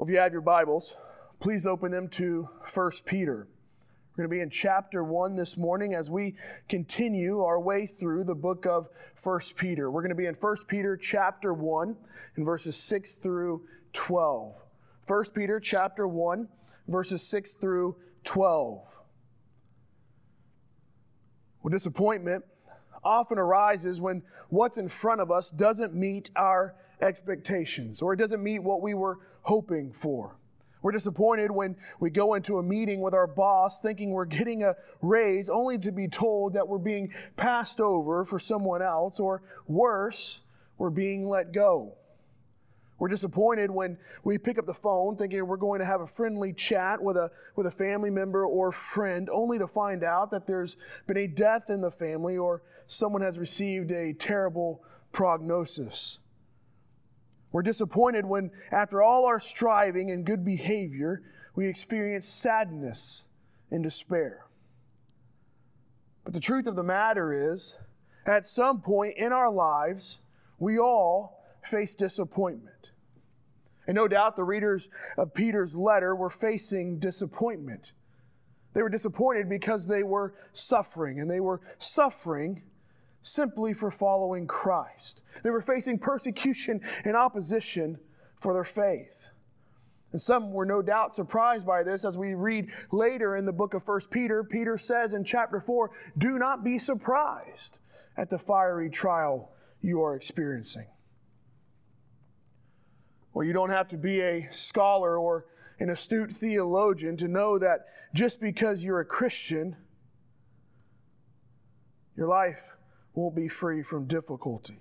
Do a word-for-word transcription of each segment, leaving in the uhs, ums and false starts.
Well, if you have your Bibles, please open them to First Peter. We're going to be in chapter one this morning as we continue our way through the book of First Peter. We're going to be in First Peter chapter one in verses six through twelve. First Peter chapter one, verses six through twelve. Well, disappointment often arises when what's in front of us doesn't meet our expectations, or it doesn't meet what we were hoping for. We're disappointed when we go into a meeting with our boss thinking we're getting a raise only to be told that we're being passed over for someone else, or worse, we're being let go. We're disappointed when we pick up the phone thinking we're going to have a friendly chat with a with a family member or friend, only to find out that there's been a death in the family or someone has received a terrible prognosis. We're disappointed when, after all our striving and good behavior, we experience sadness and despair. But the truth of the matter is, at some point in our lives, we all face disappointment. And no doubt the readers of Peter's letter were facing disappointment. They were disappointed because they were suffering, and they were suffering simply for following Christ. They were facing persecution and opposition for their faith. And some were no doubt surprised by this. As we read later in the book of First Peter, Peter says in chapter four, "Do not be surprised at the fiery trial you are experiencing." Well, you don't have to be a scholar or an astute theologian to know that just because you're a Christian, your life won't be free from difficulty.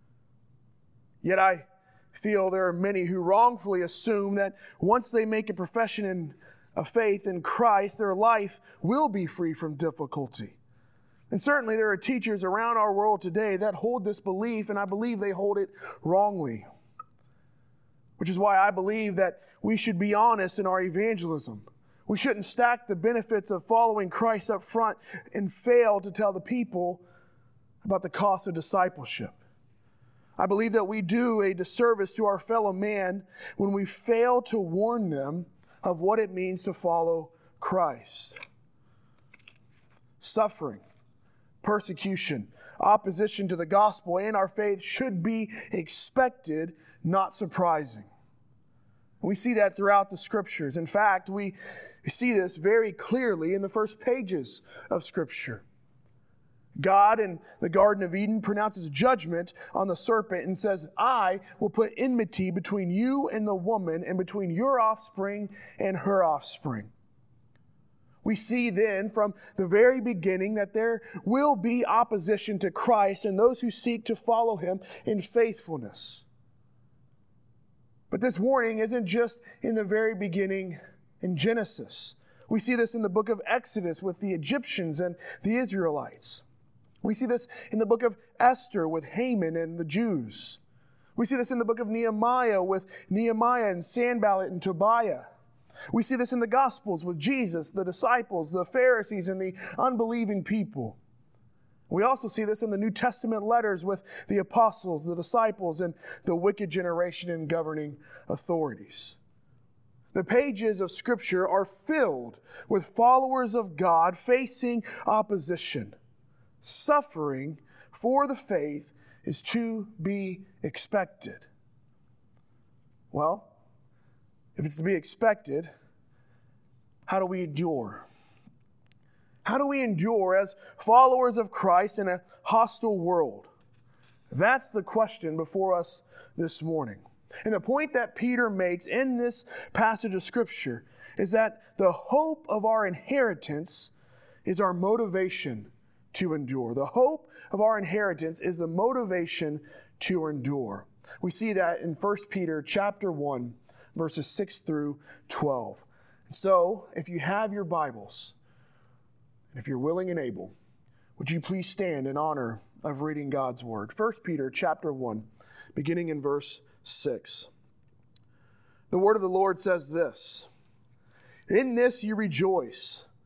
Yet I feel there are many who wrongfully assume that once they make a profession in, of faith in Christ, their life will be free from difficulty. And certainly there are teachers around our world today that hold this belief, and I believe they hold it wrongly. Which is why I believe that we should be honest in our evangelism. We shouldn't stack the benefits of following Christ up front and fail to tell the people about the cost of discipleship. I believe that we do a disservice to our fellow man when we fail to warn them of what it means to follow Christ. Suffering, persecution, opposition to the gospel and our faith should be expected, not surprising. We see that throughout the Scriptures. In fact, we see this very clearly in the first pages of Scripture. God in the Garden of Eden pronounces judgment on the serpent and says, "I will put enmity between you and the woman, and between your offspring and her offspring." We see then from the very beginning that there will be opposition to Christ and those who seek to follow Him in faithfulness. But this warning isn't just in the very beginning in Genesis. We see this in the book of Exodus with the Egyptians and the Israelites. We see this in the book of Esther with Haman and the Jews. We see this in the book of Nehemiah with Nehemiah and Sanballat and Tobiah. We see this in the Gospels with Jesus, the disciples, the Pharisees, and the unbelieving people. We also see this in the New Testament letters with the apostles, the disciples, and the wicked generation and governing authorities. The pages of Scripture are filled with followers of God facing opposition. Suffering for the faith is to be expected. Well, if it's to be expected, how do we endure? How do we endure as followers of Christ in a hostile world? That's the question before us this morning. And the point that Peter makes in this passage of Scripture is that the hope of our inheritance is our motivation to endure. The hope of our inheritance is the motivation to endure. We see that in First Peter chapter one, verses six through twelve. And so, if you have your Bibles, if you're willing and able, would you please stand in honor of reading God's Word? First Peter chapter one, beginning in verse six. The word of the Lord says this, "In this you rejoice,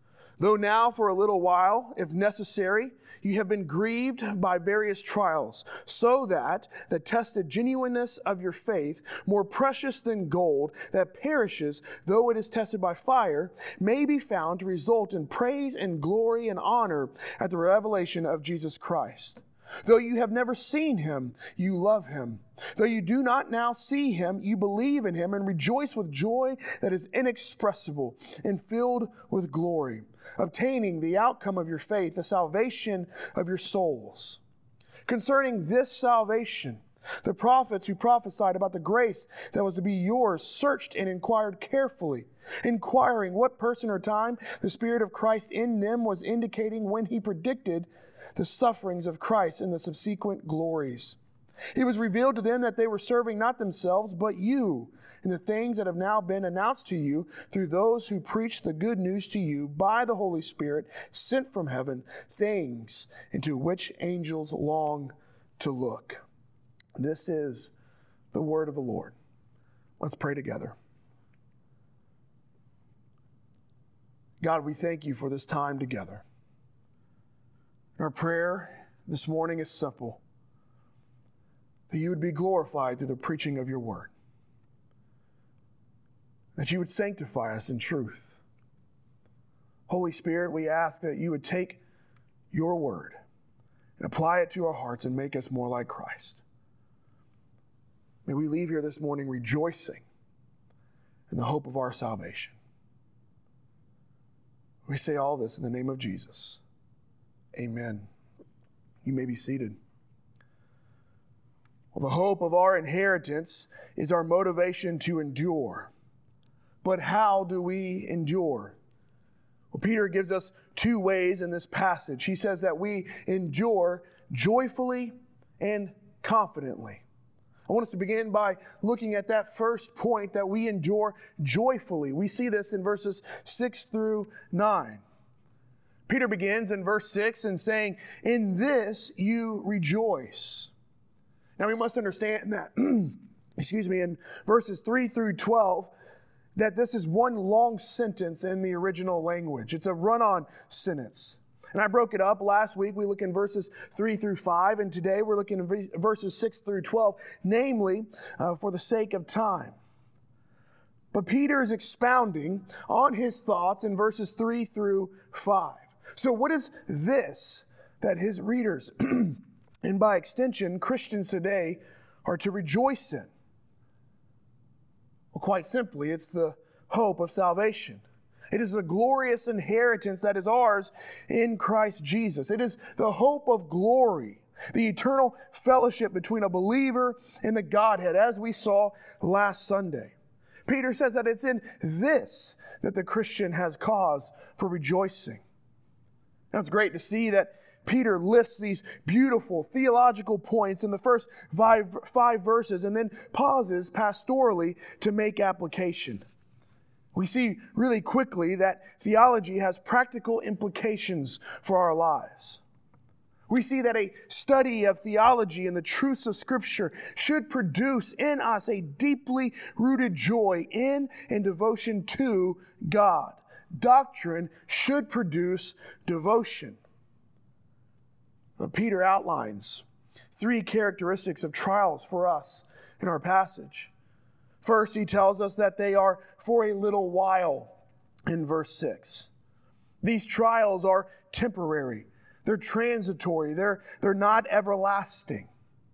Though now for a little while, if necessary, you have been grieved by various trials, so that the tested genuineness of your faith, more precious than gold that perishes, though it is tested by fire, may be found to result in praise and glory and honor at the revelation of Jesus Christ. Though you have never seen him, you love him. Though you do not now see him, you believe in him and rejoice with joy that is inexpressible and filled with glory, obtaining the outcome of your faith, the salvation of your souls. Concerning this salvation, the prophets who prophesied about the grace that was to be yours searched and inquired carefully, inquiring what person or time the Spirit of Christ in them was indicating when he predicted the sufferings of Christ and the subsequent glories. It was revealed to them that they were serving not themselves, but you, in the things that have now been announced to you through those who preach the good news to you by the Holy Spirit sent from heaven, things into which angels long to look. This is the word of the Lord. Let's pray together. God, we thank you for this time together. Our prayer this morning is simple, that you would be glorified through the preaching of your word, that you would sanctify us in truth. Holy Spirit, we ask that you would take your word and apply it to our hearts and make us more like Christ. May we leave here this morning rejoicing in the hope of our salvation. We say all this in the name of Jesus. Amen. You may be seated. Well, the hope of our inheritance is our motivation to endure. But how do we endure? Well, Peter gives us two ways in this passage. He says that we endure joyfully and confidently. I want us to begin by looking at that first point, that we endure joyfully. We see this in verses six through nine. Peter begins in verse six and saying, "In this you rejoice." Now we must understand that, excuse me, in verses three through twelve, that this is one long sentence in the original language. It's a run-on sentence. And I broke it up last week. We look in verses three through five, and today we're looking at verses six through twelve, namely uh, for the sake of time. But Peter is expounding on his thoughts in verses three through five. So what is this that his readers, and by extension Christians today, are to rejoice in? Well, quite simply, it's the hope of salvation. It is the glorious inheritance that is ours in Christ Jesus. It is the hope of glory, the eternal fellowship between a believer and the Godhead, as we saw last Sunday. Peter says that it's in this that the Christian has cause for rejoicing. Now, it's great to see that Peter lists these beautiful theological points in the first five, five verses and then pauses pastorally to make application. We see really quickly that theology has practical implications for our lives. We see that a study of theology and the truths of Scripture should produce in us a deeply rooted joy in and devotion to God. Doctrine should produce devotion. But Peter outlines three characteristics of trials for us in our passage. First, he tells us that they are for a little while in verse six. These trials are temporary. They're transitory. They're, they're not everlasting.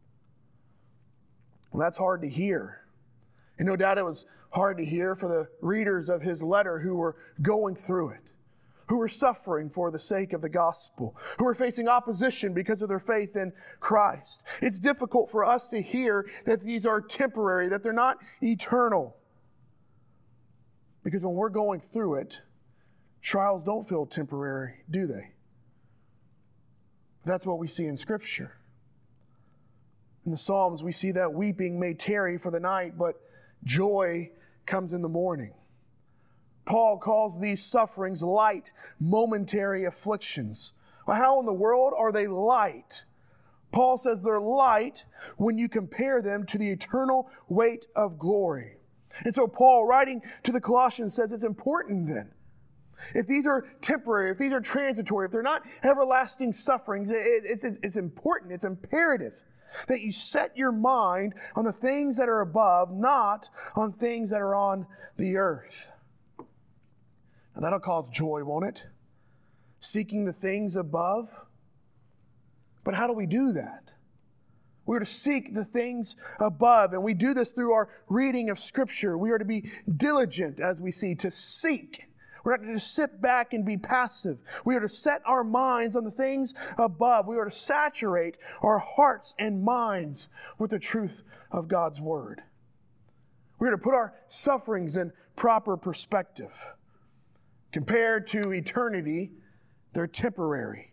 Well, that's hard to hear. And no doubt it was hard to hear for the readers of his letter who were going through it, who were suffering for the sake of the gospel, who were facing opposition because of their faith in Christ. It's difficult for us to hear that these are temporary, that they're not eternal. Because when we're going through it, trials don't feel temporary, do they? That's what we see in Scripture. In the Psalms, we see that weeping may tarry for the night, but joy comes in the morning. Paul calls these sufferings light, momentary afflictions. Well, how in the world are they light? Paul says they're light when you compare them to the eternal weight of glory. And so Paul, writing to the Colossians, says it's important then if these are temporary, if these are transitory, if they're not everlasting sufferings, it, it's, it's, it's important, it's imperative that you set your mind on the things that are above, not on things that are on the earth. Now that'll cause joy, won't it? Seeking the things above. But how do we do that? We're to seek the things above, and we do this through our reading of Scripture. We are to be diligent, as we see, to seek. We're not to just sit back and be passive. We are to set our minds on the things above. We are to saturate our hearts and minds with the truth of God's Word. We're to put our sufferings in proper perspective. Compared to eternity, they're temporary.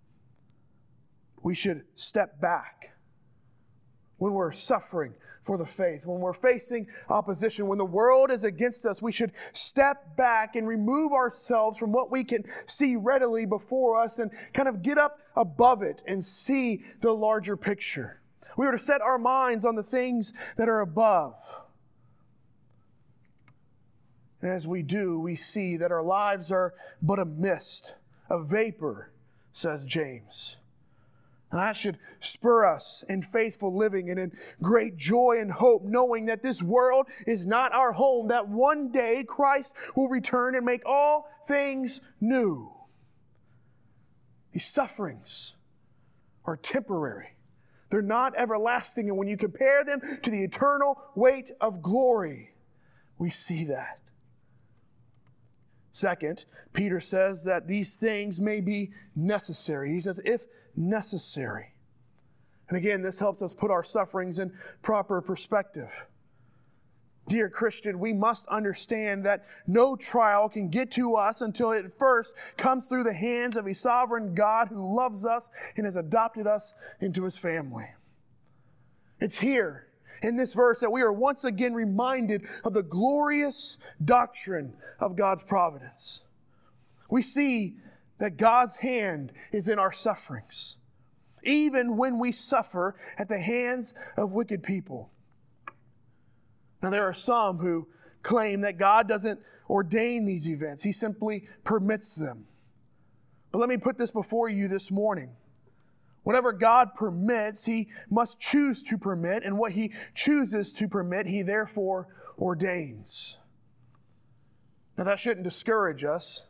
We should step back when we're suffering for the faith, when we're facing opposition, when the world is against us. We should step back and remove ourselves from what we can see readily before us and kind of get up above it and see the larger picture. We are to set our minds on the things that are above. And as we do, we see that our lives are but a mist, a vapor, says James. And that should spur us in faithful living and in great joy and hope, knowing that this world is not our home, that one day Christ will return and make all things new. These sufferings are temporary. They're not everlasting. And when you compare them to the eternal weight of glory, we see that. Second, Peter says that these things may be necessary. He says, if necessary. And again, this helps us put our sufferings in proper perspective. Dear Christian, we must understand that no trial can get to us until it first comes through the hands of a sovereign God who loves us and has adopted us into His family. It's here in this verse that we are once again reminded of the glorious doctrine of God's providence. We see that God's hand is in our sufferings, even when we suffer at the hands of wicked people. Now, there are some who claim that God doesn't ordain these events. He simply permits them. But let me put this before you this morning. Whatever God permits, He must choose to permit, and what He chooses to permit, He therefore ordains. Now, that shouldn't discourage us.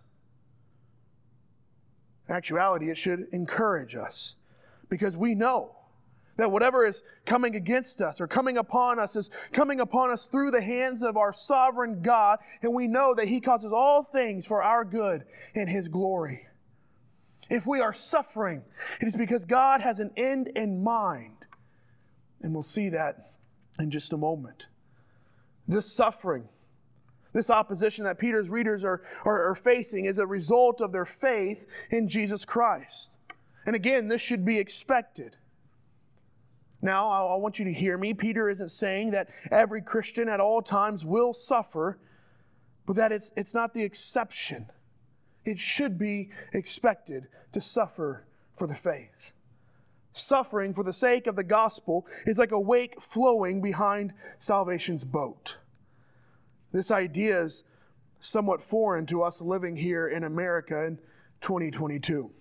In actuality, it should encourage us, because we know that whatever is coming against us or coming upon us is coming upon us through the hands of our sovereign God, and we know that He causes all things for our good and His glory. If we are suffering, it is because God has an end in mind. And we'll see that in just a moment. This suffering, this opposition that Peter's readers are, are, are facing is a result of their faith in Jesus Christ. And again, this should be expected. Now, I, I want you to hear me. Peter isn't saying that every Christian at all times will suffer, but that it's, it's not the exception. It should be expected to suffer for the faith. Suffering for the sake of the gospel is like a wake flowing behind salvation's boat. This idea is somewhat foreign to us living here in America in twenty twenty-two.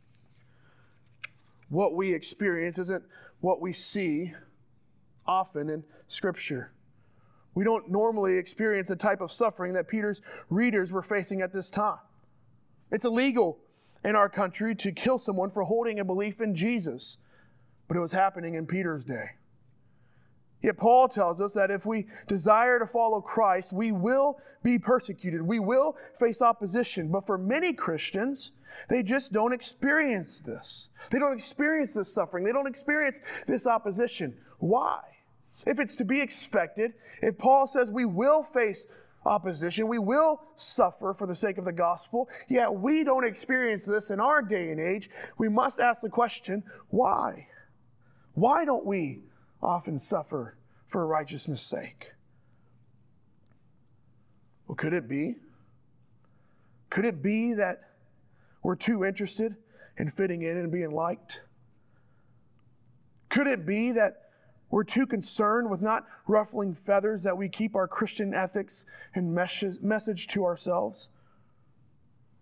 What we experience isn't what we see often in Scripture. We don't normally experience the type of suffering that Peter's readers were facing at this time. It's illegal in our country to kill someone for holding a belief in Jesus, but it was happening in Peter's day. Yet Paul tells us that if we desire to follow Christ, we will be persecuted. We will face opposition. But for many Christians, they just don't experience this. They don't experience this suffering. They don't experience this opposition. Why? If it's to be expected, if Paul says we will face opposition, we will suffer for the sake of the gospel, yet we don't experience this in our day and age, we must ask the question, why? Why don't we often suffer for righteousness' sake? Well, could it be? Could it be that we're too interested in fitting in and being liked? Could it be that we're too concerned with not ruffling feathers that we keep our Christian ethics and message to ourselves?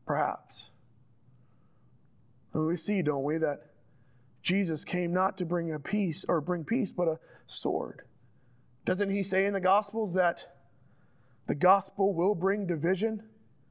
Perhaps. And we see, don't we, that Jesus came not to bring a peace or bring peace, but a sword. Doesn't he say in the Gospels that the gospel will bring division?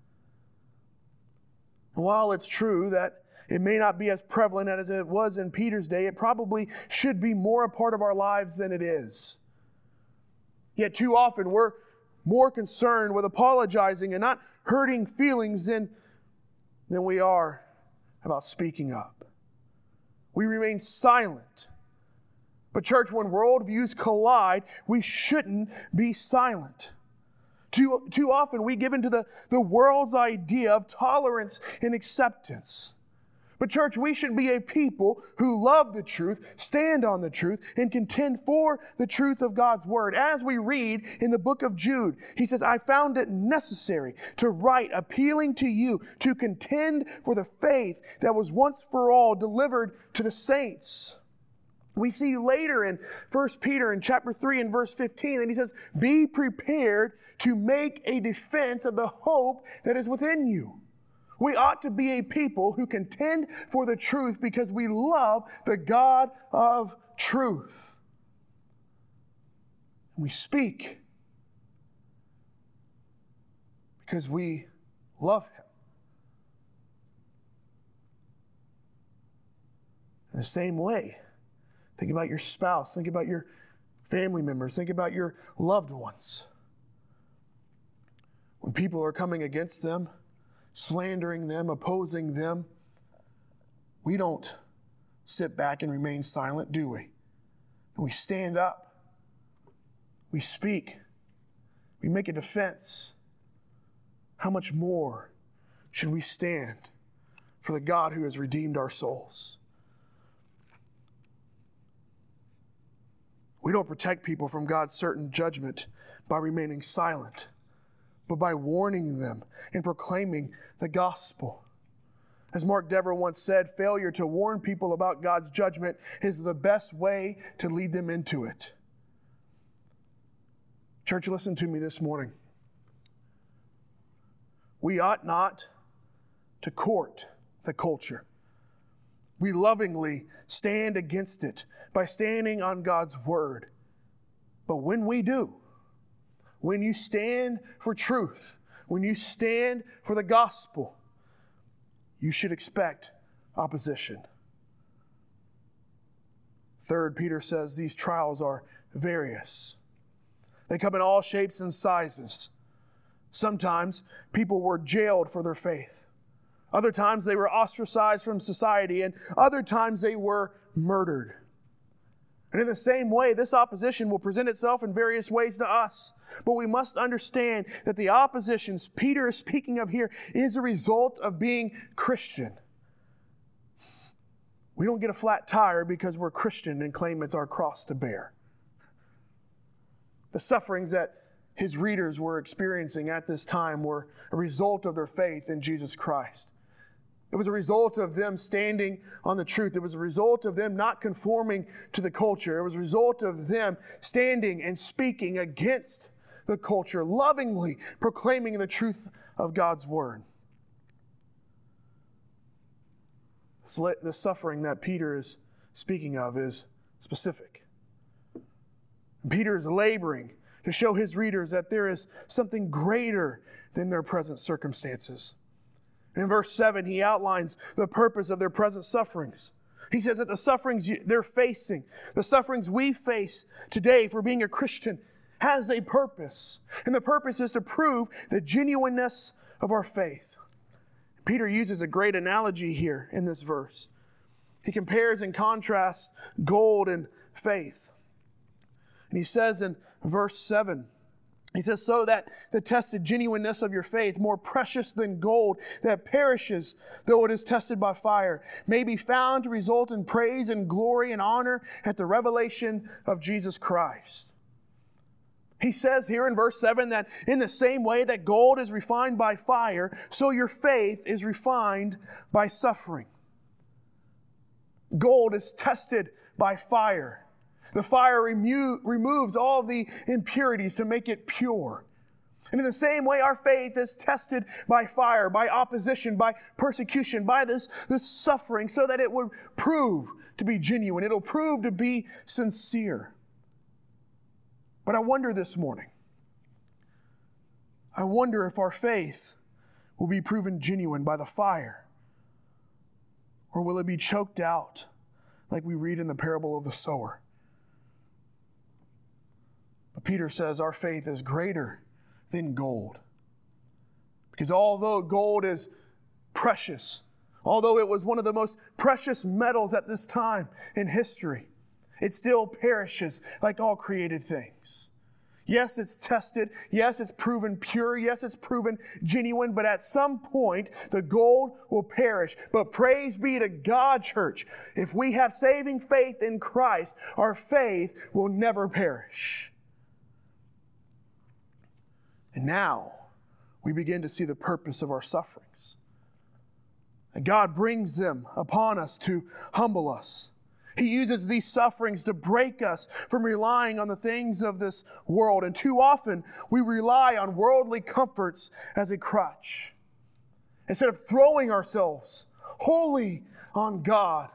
And while it's true that it may not be as prevalent as it was in Peter's day, it probably should be more a part of our lives than it is. Yet too often we're more concerned with apologizing and not hurting feelings than, than we are about speaking up. We remain silent. But church, when worldviews collide, we shouldn't be silent. Too, too often we give into the, the world's idea of tolerance and acceptance. But church, we should be a people who love the truth, stand on the truth, and contend for the truth of God's word. As we read in the book of Jude, he says, I found it necessary to write appealing to you to contend for the faith that was once for all delivered to the saints. We see later in First Peter in chapter three and verse fifteen, and he says, be prepared to make a defense of the hope that is within you. We ought to be a people who contend for the truth because we love the God of truth. And we speak because we love Him. In the same way, think about your spouse, think about your family members, think about your loved ones. When people are coming against them, slandering them, opposing them, we don't sit back and remain silent, do we? And we stand up. We speak. We make a defense. How much more should we stand for the God who has redeemed our souls? We don't protect people from God's certain judgment by remaining silent, but by warning them and proclaiming the gospel. As Mark Dever once said, failure to warn people about God's judgment is the best way to lead them into it. Church, listen to me this morning. We ought not to court the culture. We lovingly stand against it by standing on God's word. But when we do, when you stand for truth, when you stand for the gospel, you should expect opposition. Third, Peter says these trials are various. They come in all shapes and sizes. Sometimes people were jailed for their faith. Other times they were ostracized from society, and other times they were murdered. And in the same way, this opposition will present itself in various ways to us. But we must understand that the oppositions Peter is speaking of here is a result of being Christian. We don't get a flat tire because we're Christian and claim it's our cross to bear. The sufferings that his readers were experiencing at this time were a result of their faith in Jesus Christ. It was a result of them standing on the truth. It was a result of them not conforming to the culture. It was a result of them standing and speaking against the culture, lovingly proclaiming the truth of God's word. The suffering that Peter is speaking of is specific. Peter is laboring to show his readers that there is something greater than their present circumstances. In verse seven, he outlines the purpose of their present sufferings. He says that the sufferings they're facing, the sufferings we face today for being a Christian, has a purpose. And the purpose is to prove the genuineness of our faith. Peter uses a great analogy here in this verse. He compares and contrasts gold and faith. And he says in verse seven, he says, so that the tested genuineness of your faith, more precious than gold that perishes, though it is tested by fire, may be found to result in praise and glory and honor at the revelation of Jesus Christ. He says here in verse seven that in the same way that gold is refined by fire, so your faith is refined by suffering. Gold is tested by fire. The fire remo- removes all the impurities to make it pure. And in the same way, our faith is tested by fire, by opposition, by persecution, by this, this suffering, so that it would prove to be genuine. It'll prove to be sincere. But I wonder this morning, I wonder if our faith will be proven genuine by the fire, or will it be choked out like we read in the parable of the sower? But Peter says our faith is greater than gold. Because although gold is precious, although it was one of the most precious metals at this time in history, it still perishes like all created things. Yes, it's tested. Yes, it's proven pure. Yes, it's proven genuine. But at some point, the gold will perish. But praise be to God, church. If we have saving faith in Christ, our faith will never perish. And now, we begin to see the purpose of our sufferings. And God brings them upon us to humble us. He uses these sufferings to break us from relying on the things of this world. And too often, we rely on worldly comforts as a crutch, instead of throwing ourselves wholly on God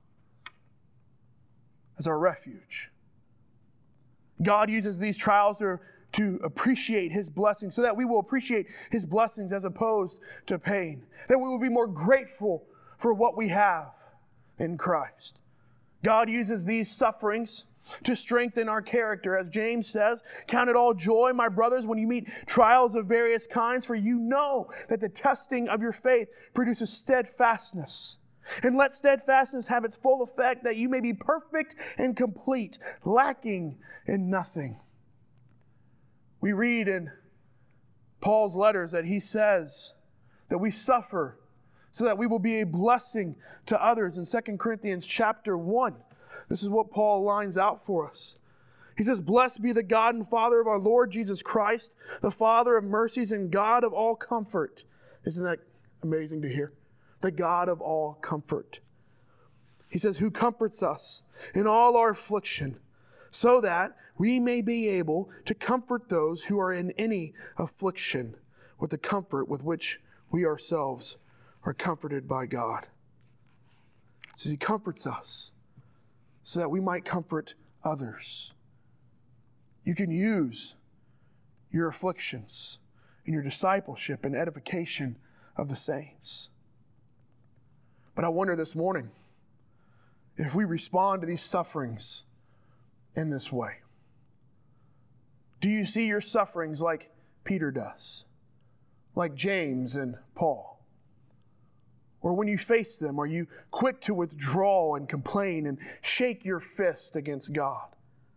as our refuge. God uses these trials to, to appreciate His blessings, so that we will appreciate His blessings as opposed to pain. That we will be more grateful for what we have in Christ. God uses these sufferings to strengthen our character. As James says, count it all joy, my brothers, when you meet trials of various kinds, for you know that the testing of your faith produces steadfastness. And let steadfastness have its full effect, that you may be perfect and complete, lacking in nothing. We read in Paul's letters that he says that we suffer so that we will be a blessing to others. In Second Corinthians chapter one, this is what Paul lines out for us. He says, "Blessed be the God and Father of our Lord Jesus Christ, the Father of mercies and God of all comfort." Isn't that amazing to hear? The God of all comfort. He says, "Who comforts us in all our affliction, so that we may be able to comfort those who are in any affliction with the comfort with which we ourselves are comforted by God." It says He comforts us so that we might comfort others. You can use your afflictions in your discipleship and edification of the saints. But I wonder this morning if we respond to these sufferings in this way. Do you see your sufferings like Peter does? Like James and Paul? Or when you face them, are you quick to withdraw and complain and shake your fist against God?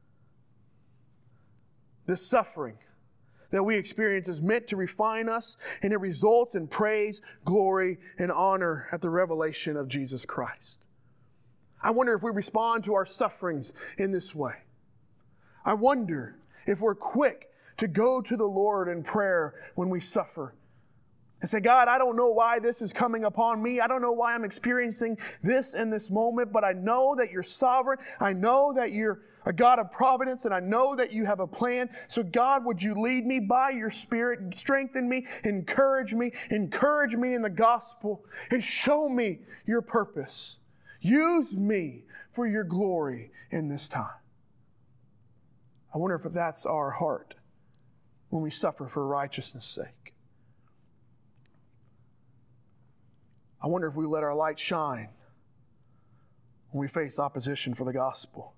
This suffering that we experience is meant to refine us, and it results in praise, glory, and honor at the revelation of Jesus Christ. I wonder if we respond to our sufferings in this way. I wonder if we're quick to go to the Lord in prayer when we suffer and say, "God, I don't know why this is coming upon me. I don't know why I'm experiencing this in this moment, but I know that you're sovereign. I know that you're a God of providence, and I know that you have a plan. So God, would you lead me by your Spirit, strengthen me, encourage me, encourage me in the gospel, and show me your purpose. Use me for your glory in this time." I wonder if that's our heart when we suffer for righteousness' sake. I wonder if we let our light shine when we face opposition for the gospel.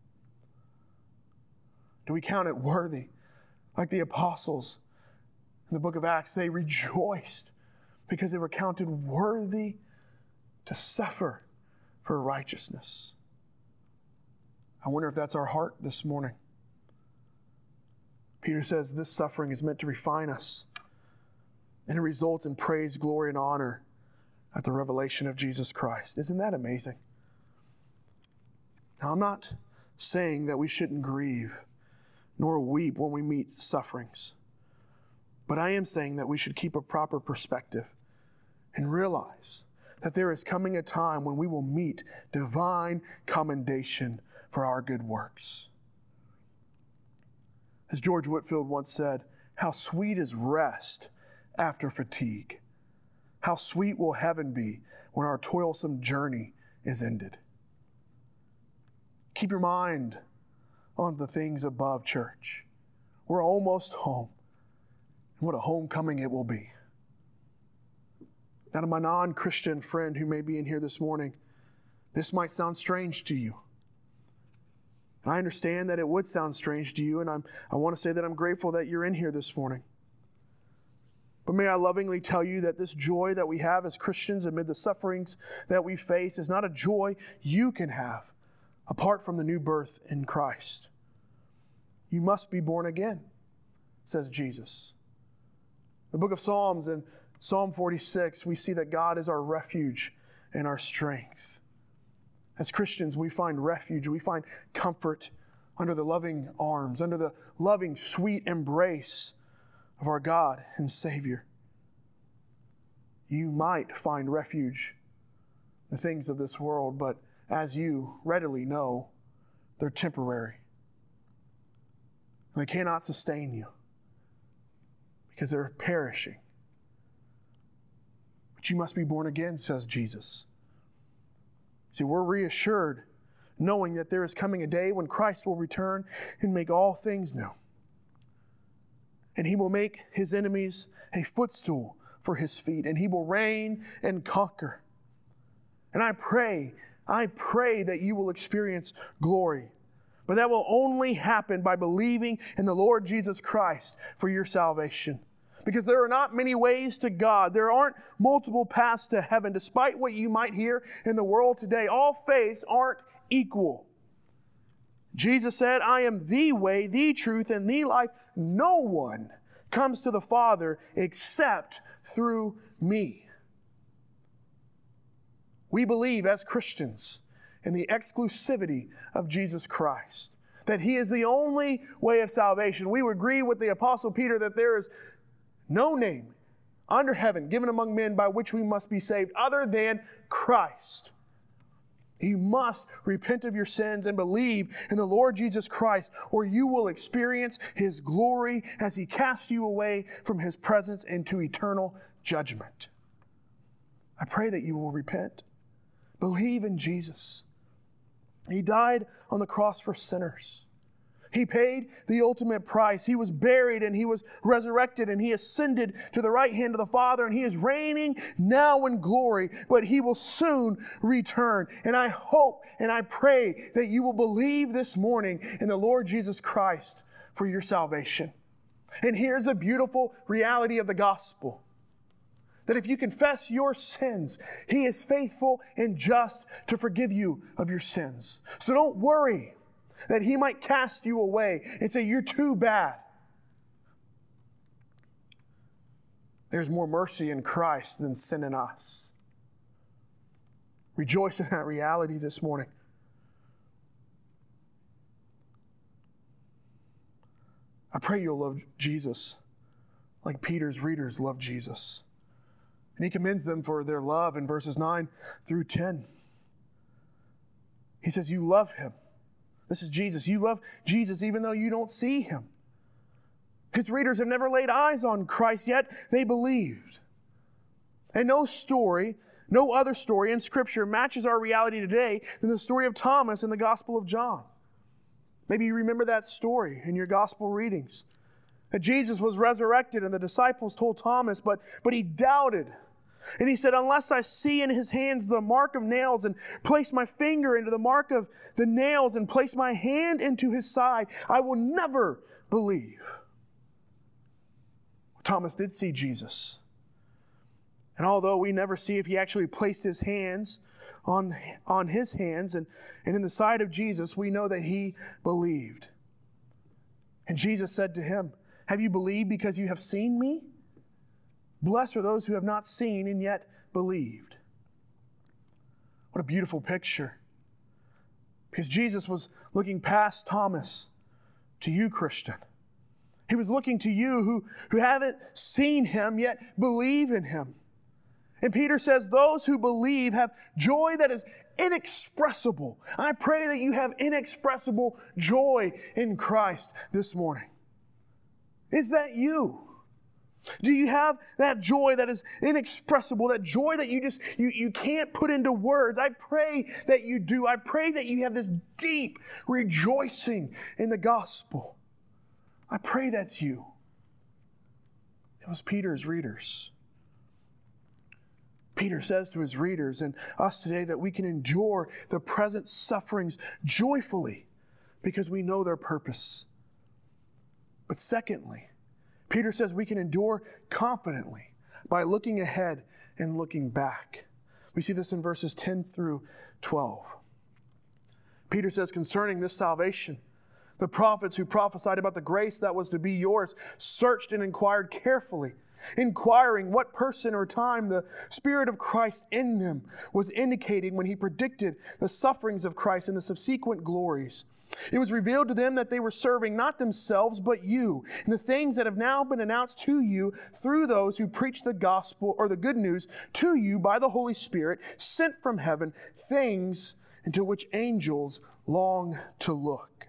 Do we count it worthy? Like the apostles in the book of Acts, they rejoiced because they were counted worthy to suffer for righteousness. I wonder if that's our heart this morning. Peter says this suffering is meant to refine us, and it results in praise, glory, and honor at the revelation of Jesus Christ. Isn't that amazing? Now, I'm not saying that we shouldn't grieve nor weep when we meet sufferings, but I am saying that we should keep a proper perspective and realize that there is coming a time when we will meet divine commendation for our good works. As George Whitefield once said, How sweet is rest after fatigue. How sweet will heaven be when our toilsome journey is ended. Keep your mind on the things above, church. We're almost home. And what a homecoming it will be. Now, to my non-Christian friend who may be in here this morning, this might sound strange to you. And I understand that it would sound strange to you, and I'm, I want to say that I'm grateful that you're in here this morning. But may I lovingly tell you that this joy that we have as Christians amid the sufferings that we face is not a joy you can have apart from the new birth in Christ. You must be born again, says Jesus. The book of Psalms, in Psalm forty-six, we see that God is our refuge and our strength. As Christians, we find refuge, we find comfort under the loving arms, under the loving, sweet embrace of our God and Savior. You might find refuge in the things of this world, but as you readily know, they're temporary. They cannot sustain you because they're perishing. But you must be born again, says Jesus. See, we're reassured knowing that there is coming a day when Christ will return and make all things new. And He will make His enemies a footstool for His feet, and He will reign and conquer. And I pray, I pray that you will experience glory. But that will only happen by believing in the Lord Jesus Christ for your salvation. Because there are not many ways to God. There aren't multiple paths to heaven. Despite what you might hear in the world today, all faiths aren't equal. Jesus said, I am the way, the truth, and the life. No one comes to the Father except through me. We believe as Christians in the exclusivity of Jesus Christ, that He is the only way of salvation. We would agree with the Apostle Peter that there is no name under heaven given among men by which we must be saved other than Christ. You must repent of your sins and believe in the Lord Jesus Christ, or you will experience His glory as He casts you away from His presence into eternal judgment. I pray that you will repent. Believe in Jesus. He died on the cross for sinners. He paid the ultimate price. He was buried and He was resurrected and He ascended to the right hand of the Father, and He is reigning now in glory, but He will soon return. And I hope and I pray that you will believe this morning in the Lord Jesus Christ for your salvation. And here's a beautiful reality of the gospel, that if you confess your sins, He is faithful and just to forgive you of your sins. So don't worry that He might cast you away and say, you're too bad. There's more mercy in Christ than sin in us. Rejoice in that reality this morning. I pray you'll love Jesus like Peter's readers love Jesus. And he commends them for their love in verses nine through ten. He says, you love Him. This is Jesus. You love Jesus even though you don't see Him. His readers have never laid eyes on Christ, yet they believed. And no story, no other story in Scripture matches our reality today than the story of Thomas in the Gospel of John. Maybe you remember that story in your Gospel readings. That Jesus was resurrected and the disciples told Thomas, but, but he doubted. And he said, unless I see in His hands the mark of nails and place my finger into the mark of the nails and place my hand into His side, I will never believe. Thomas did see Jesus. And although we never see if he actually placed his hands on, on his hands and, and in the side of Jesus, we know that he believed. And Jesus said to him, have you believed because you have seen me? Blessed are those who have not seen and yet believed. What a beautiful picture. Because Jesus was looking past Thomas to you, Christian. He was looking to you who, who haven't seen Him yet believe in Him. And Peter says those who believe have joy that is inexpressible. I pray that you have inexpressible joy in Christ this morning. Is that you? Do you have that joy that is inexpressible, that joy that you just, you, you can't put into words? I pray that you do. I pray that you have this deep rejoicing in the gospel. I pray that's you. It was Peter's readers. Peter says to his readers and us today that we can endure the present sufferings joyfully because we know their purpose. But secondly, Peter says we can endure confidently by looking ahead and looking back. We see this in verses ten through twelve. Peter says concerning this salvation, the prophets who prophesied about the grace that was to be yours searched and inquired carefully, inquiring what person or time the Spirit of Christ in them was indicating when he predicted the sufferings of Christ and the subsequent glories. It was revealed to them that they were serving not themselves but you, and the things that have now been announced to you through those who preach the gospel or the good news to you by the Holy Spirit sent from heaven, things into which angels long to look.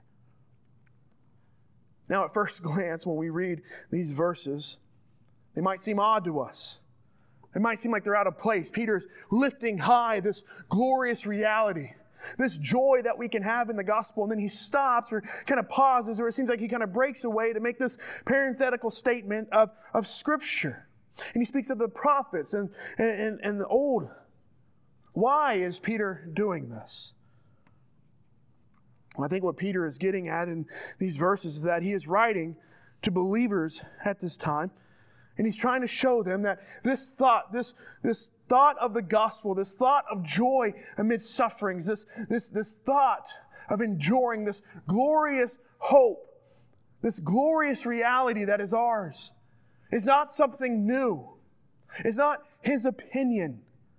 Now, at first glance, when we read these verses, they might seem odd to us. It might seem like they're out of place. Peter's lifting high this glorious reality, this joy that we can have in the gospel, and then he stops or kind of pauses, or it seems like he kind of breaks away to make this parenthetical statement of, of Scripture. And he speaks of the prophets and, and, and the old. Why is Peter doing this? Well, I think what Peter is getting at in these verses is that he is writing to believers at this time, and he's trying to show them that this thought, this, this thought of the gospel, this thought of joy amid sufferings, this, this, this thought of enduring this glorious hope, this glorious reality that is ours, is not something new. It's not his opinion.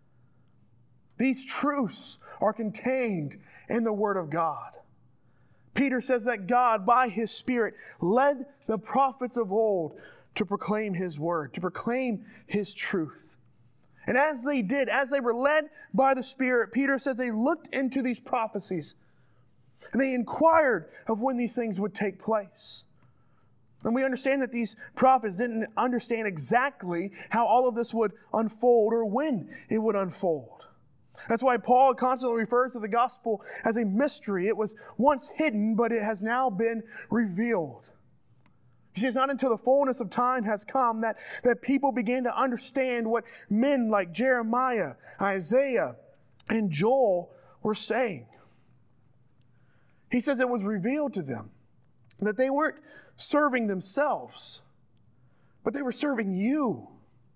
These truths are contained in the Word of God. Peter says that God, by His Spirit, led the prophets of old to proclaim His word, to proclaim His truth. And as they did, as they were led by the Spirit, Peter says they looked into these prophecies and they inquired of when these things would take place. And we understand that these prophets didn't understand exactly how all of this would unfold or when it would unfold. That's why Paul constantly refers to the gospel as a mystery. It was once hidden, but it has now been revealed. He says, not until the fullness of time has come that, that people began to understand what men like Jeremiah, Isaiah, and Joel were saying. He says it was revealed to them that they weren't serving themselves, but they were serving you.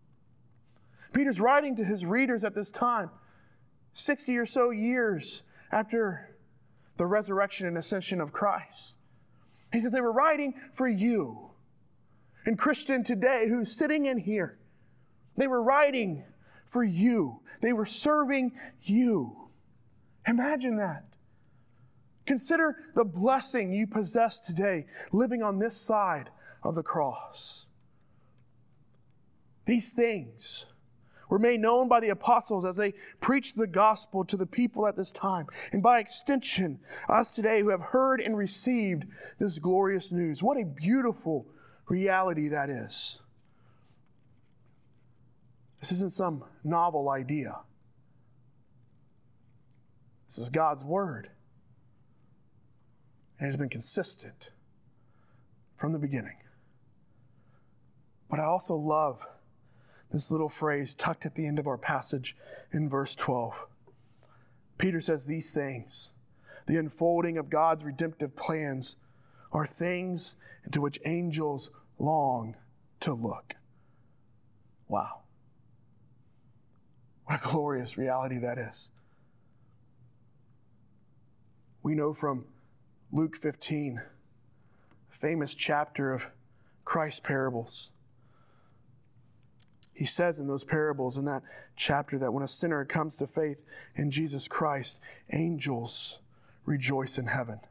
Peter's writing to his readers at this time, sixty or so years after the resurrection and ascension of Christ. He says they were writing for you. And Christian today, who's sitting in here, they were writing for you. They were serving you. Imagine that. Consider the blessing you possess today, living on this side of the cross. These things were made known by the apostles as they preached the gospel to the people at this time. And by extension, us today who have heard and received this glorious news. What a beautiful reality that is. This isn't some novel idea. This is God's word. And it has been consistent from the beginning. But I also love this little phrase tucked at the end of our passage in verse twelve. Peter says these things, the unfolding of God's redemptive plans, are things into which angels long to look. Wow. What a glorious reality that is. We know from Luke fifteen, a famous chapter of Christ's parables. He says in those parables, in that chapter, that when a sinner comes to faith in Jesus Christ, angels rejoice in heaven.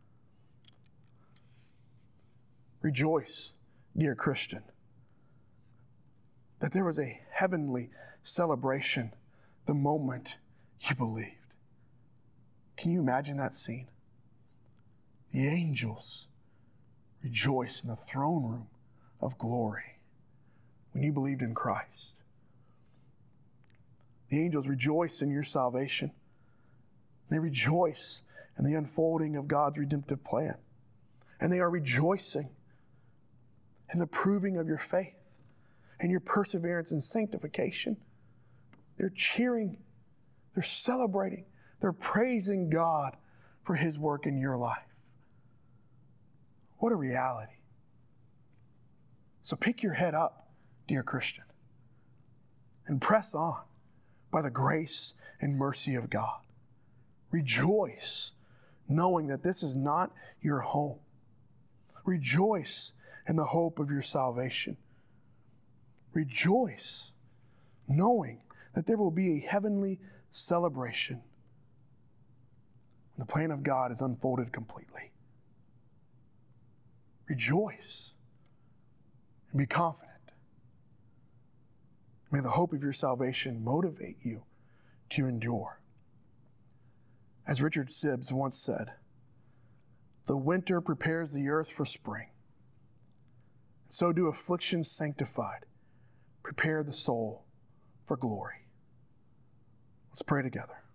Rejoice, dear Christian, that there was a heavenly celebration the moment you believed. Can you imagine that scene? The angels rejoice in the throne room of glory when you believed in Christ. The angels rejoice in your salvation. They rejoice in the unfolding of God's redemptive plan. And they are rejoicing in the proving of your faith and your perseverance in sanctification. They're cheering. They're celebrating. They're praising God for His work in your life. What a reality. So pick your head up, dear Christian, and press on by the grace and mercy of God. Rejoice, knowing that this is not your home. Rejoice in the hope of your salvation. Rejoice, knowing that there will be a heavenly celebration when the plan of God is unfolded completely. Rejoice and be confident. May the hope of your salvation motivate you to endure. As Richard Sibbes once said, the winter prepares the earth for spring. And so do afflictions sanctified prepare the soul for glory. Let's pray together.